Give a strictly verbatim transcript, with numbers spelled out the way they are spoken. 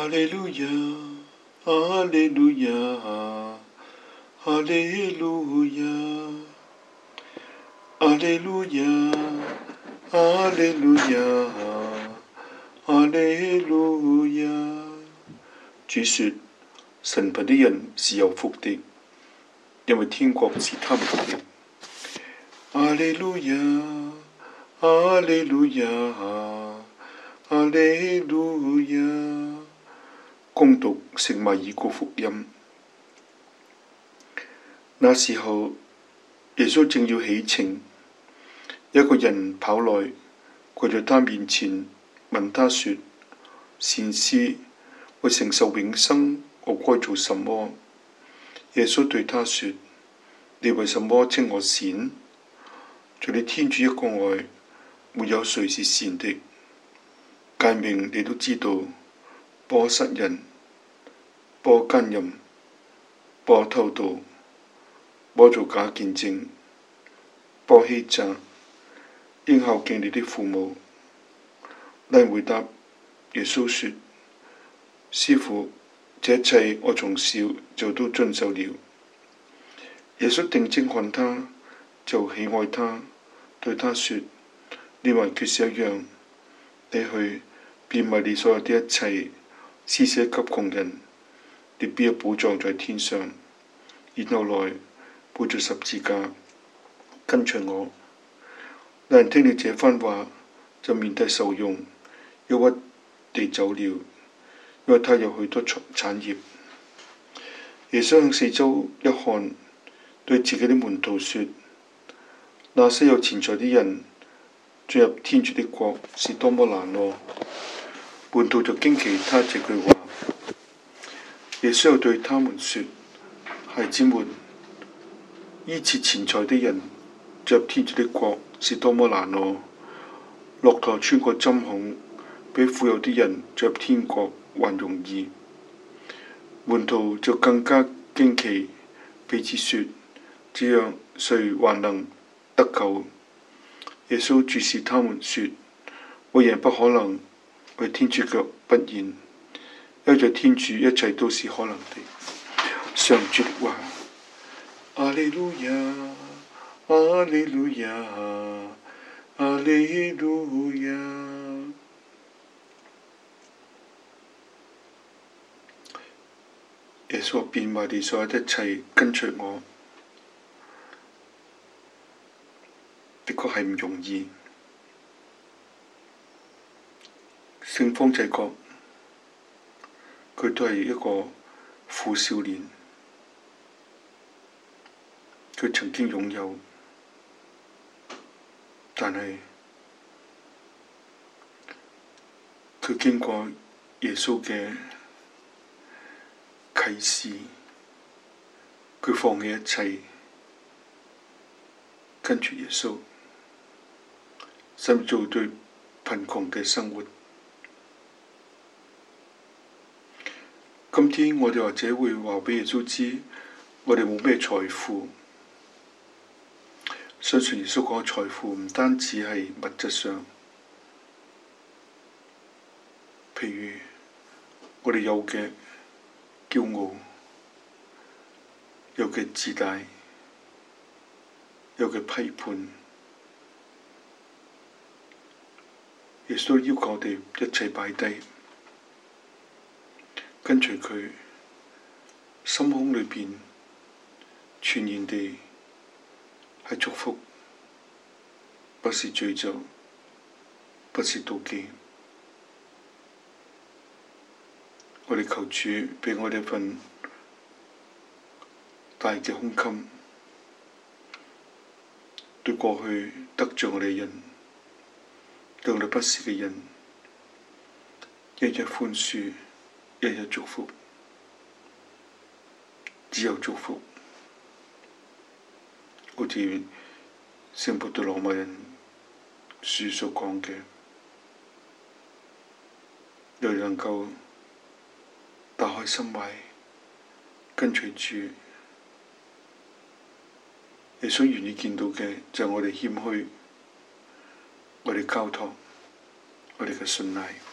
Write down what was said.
哈利路亞，哈利路亞，哈利路亞，哈利路亞，哈利路亞，哈利路亞。主說：神貧的人是有福的，因為天國是他們的。哈利路亞，哈利路亞，哈利路亞。恭讀聖馬爾谷福音。那時候，耶穌正要起程，一個人跑來，跪在他面前，問他說：善師，為承受永生，我該做什麼？耶穌對他說：你為什麼稱我善？除你天主一個外，沒有誰是善的。誡命你都知道，不可殺人，不可姦淫，不可偷盜，不可做假見證，不可欺詐，應孝敬你的父母。那人回答耶穌說：師傅，這一切我從小就都遵守了。耶穌定睛看他，就喜愛他，對他說：你還缺少一樣，你去變賣你所有的一切，施捨給窮人，你必有寶藏在天上。然後來背着十字架跟隨我。那人聽了這番話，就面帶愁容，憂鬱地走了，因為他有許多產業。耶穌向四周一看，對自己的門徒說：那些有錢財的人進入天主的國是多麼難哦！門徒就驚奇他這句話。耶穌又對他們說：孩子們，依恃錢財的人進入天主的國是多麼難哦！駱駝穿過針孔，比富有的人進入天國還容易。門徒就更加驚奇，彼此說：這樣誰還能得救？耶穌注視他們說：為人不可能，為天主卻不然，因為在天主一切都是可能的。上主的話。阿利路亞，阿利路亞，阿利路亞。耶穌變賣你所有的一切，跟隨我，的確係唔容易。聖方濟各，佢都係一個富少年，佢曾經擁有，但係佢經過耶穌嘅啟示，佢放棄一切，跟住耶穌，甚至做對貧窮嘅生活。今天我哋或者會話畀耶穌知，我哋冇咩財富。相信耶穌講嘅財富唔單止係物質上，譬如我哋有嘅驕傲，有嘅自大，有嘅批判。耶穌要求我哋一切擺低，跟隨佢，心胸裏邊全然地係祝福，不是詛咒，不是妒忌。我哋求主畀我哋一份大嘅胸襟，對過去得罪我哋嘅人，對我哋不是嘅人，一日寬恕，一日祝福，只有祝福。好似聖伯多祿瑪人書所講嘅，又能夠打開心懷，跟隨主。耶穌願意見到嘅就係我哋謙虛，我哋交託，我哋嘅信賴。